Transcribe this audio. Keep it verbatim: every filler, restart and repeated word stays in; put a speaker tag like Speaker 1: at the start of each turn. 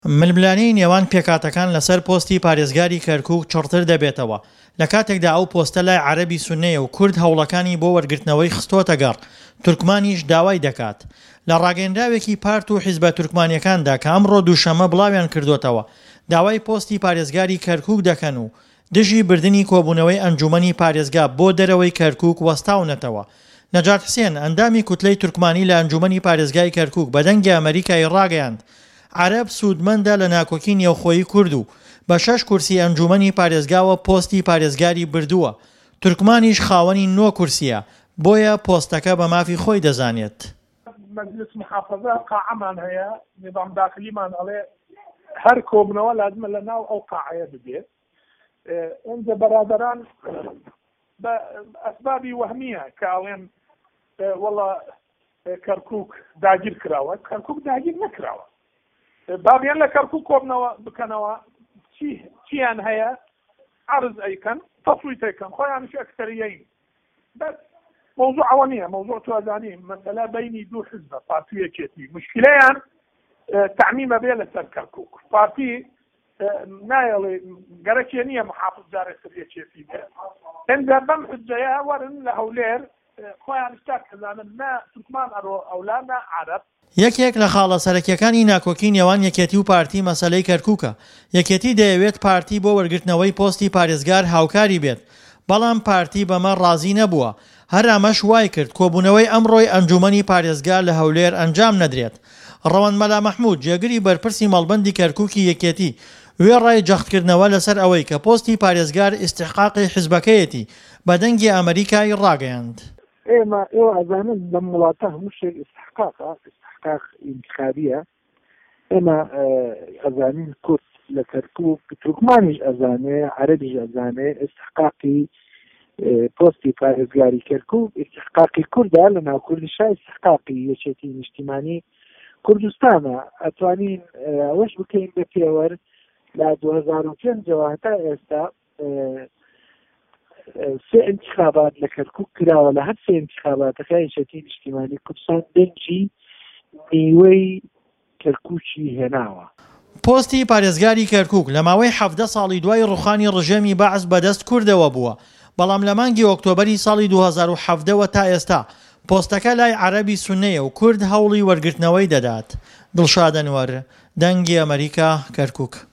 Speaker 1: ململانەی نێوان پێکاتەکان لەسەر پۆستی پارێزگاری کەرکووک چڕتر دەبێتەوە لە کاتێکدا ئەو پۆستە لای عەرەبی سوننەیە و کورد هەوڵەکانی بۆ وەرگرتنەوەی خستۆتە گەڕ تورکمانیش داوای دەکات لە ڕاگەیەندراوێکی پارت و حیزبە تورکمانیەکاندا کە ئەمڕۆ دووشەممە بڵاویان کردوتەوە داوای پۆستی پارێزگاری کەرکووک دەکەن و دژی بردننی کۆبوونەوەی ئەنجومەنی پارێزگا بۆ دەرەوەی کەرکووک وەستاونەتەوە نەجات حسێن ئەندامی کوتلەی تورکمانی لە ئەنجومەنی پارێزگای کەرکووک بەدەنگی ئەمریکای ڕاگەیاند عەرەب سوودمەندە لە ناکۆکی نێوخۆیی کورد و بە شەش کورسی ئەنجومەنی پارێزگاوە پۆستی پارێزگاری بردووە تورکمانیش خاوەنی نۆ کورسیە بۆیە پۆستەکە بە مافی خۆی دەزانێت
Speaker 2: مجلس محافظە قاعەمان هەیە نظام داخلیمان ئەڵێ هەر کۆبنەوە لازمە لە ناو ئەو قاعەیە ببێت ئەنجە بەرادەران بە ئەسبابی وەهمیە کە ئەڵێن وەڵا کەرکووک داگیر کراوە کەرکووک داگیر نەکراوە بابیان لە کەرکووک کۆبنەوە بکەنەوە چیان هەیە عرض ئەیکەن تەسویت ئەیکەن خۆیانش ئەکتەریەین بەس موضوع ئەوە نییە موضوع توازانی مەسەلە بینی دوو حزبە پارتی یەکێتی مشکلەیان تعمیمە بێ لەسەر کەرکووک پارتی نایەڵێ گەرەکێ نییە محافظ جارێکتر یەکێتی بێ هێندە بەم حزبەیە وەرن لە هەولێر خۆیان شتا کەزانن نا تورکمان ئەڕۆ ئەولا نا عەرەب
Speaker 1: یەکێک لە خاڵە سەرەکیەکانی ناکۆکی نێوان یەکێتی و پارتی مەسەلەی کەرکووکە یەکێتی دەیەوێت پارتی بۆ وەرگرتنەوەی پۆستی پارێزگار هاوکاری بێت بەڵام پارتی بەمە ڕازی نەبووە هەر ئەمەش وای کرد کۆبوونەوەی ئەمڕۆی ئەنجومەنی پارێزگار لە هەولێر ئەنجام نەدرێت ڕەوەند مەلا مەحموود جێگری بەرپرسی مەڵبەندی کەرکووکی یەکێتی وێڕای جەختکردنەوە لەسەر ئەوەی کە پۆستی پارێزگار ئیستحقاقی حیزبەکەیەتی بەدەنگی ئەمریکای ڕاگەیاند
Speaker 2: ئێمە ئێوە ئەزانن لە وڵاتە هەموو شتێک ئیستحقاقە استحقاق انتخابیە ئێمە ئەزانین کورد لە کەرکووک تورکمانیش ئەزانێ عەرەبیش ئەزانێ استحقاقی پۆستی پارێزگاری کەرکووک استحقاقی کوردە لە ناو کوردیشا استحقاقی یەکێتی نیشتیمانی کوردستانە ئەتوانین ئەوەش بکەین بە پێوەر لە دوو هەزار و پێنجەوە هەتا ئێستا سێ انتخابات لە کەرکووک کراوە لە هەر سێ انتخاباتەکە یەکێتی نیشتیمانی کوردستان دەنگی میوەی کەرکووکی هێناوە
Speaker 1: پۆستی پارێزگاری کەرکووک لە ماوەی حەڤدە ساڵی دوای ڕوخانی ڕژێمی بەعز بەدەست کوردەوە بووە بەڵام لە مانگی ئۆکتۆبەری ساڵی دوو هەزار و حەڤدەوە تا ئێستا پۆستەکە لای عەرەبی سوننەیە و کورد هەوڵی وەرگرتنەوەی دەدات دڵشاد ئەنوەر دەنگی ئەمریکا کەرکووک